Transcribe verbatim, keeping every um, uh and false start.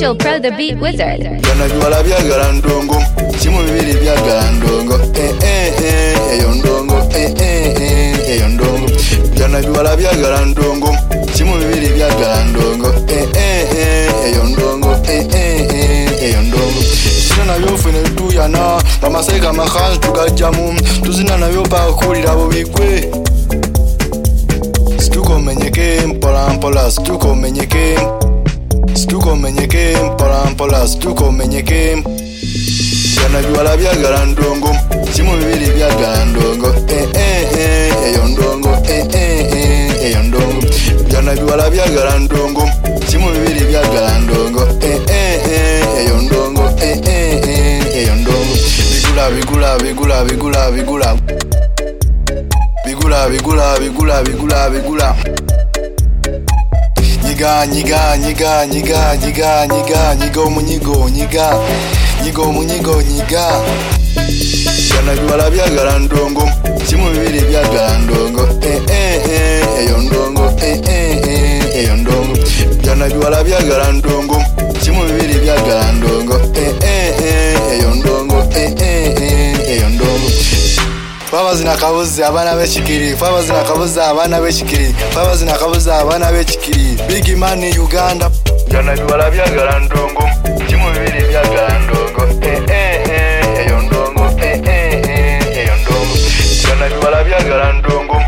Angel Pro the Beat Wizard. Byonna biwala byagala ndongo, kimu bibiri byagala ndongo. Eh eh eh, eyo ndongo. Eh eh eh, eyo ndongo. Byonna biwala byagala ndongo, kimu bibiri byagala ndongo. Eh eh eh, eyo ndongo. Eh eh eh, eyo ndongo. Sina nabyo fune tuyana, bamaseka makhans tugajamu, tuzina nabyo bakulira abo bigwe. Stuko menyeke mpola mpola, stuko menyeke. Stuko menyeke mpola mpola, stuko menyeke. Byonna biwala byagala ndongo, kimu bibiri byagala ndongo. Eh eh eh, eyo ndongo. Eh eh eh, eyo ndongo. Byonna biwala byagala ndongo, kimu bibiri byagala ndongo. Eh eh eh, eyo ndongo. Eh eh eh, eyo ndongo. Bigula bigula bigula bigula bigula. Bigula bigula bigula bigula bigula. Nyiga nyiga nyiga nyiga nyiga nyiga nyiga omunyigo nyiga nyiga omunyigo nyiga. Byonna biwala byagala ndongo, kimu bibiri byagala ndongo. Eh eh eh, eyo ndongo. Eh eh eh, eyo ndongo. Byonna biwala byagala ndongo, kimu bibiri byagala ndongo. Eh eh eh, eyo ndongo. Eh eh eh, eyo ndongo. Faba zina kabuzi abana b'ekikiri, faba zina kabuzi abana b'ekikiri, faba zina kabuzi abana b'ekikiri. Big man Uganda. Byonna biwala byagala ndongo, kimu bibiri byagala ndongo. Eh eh eh, eyo ndongo. Eh eh eh, eyo ndongo. Byonna biwala byagala ndongo,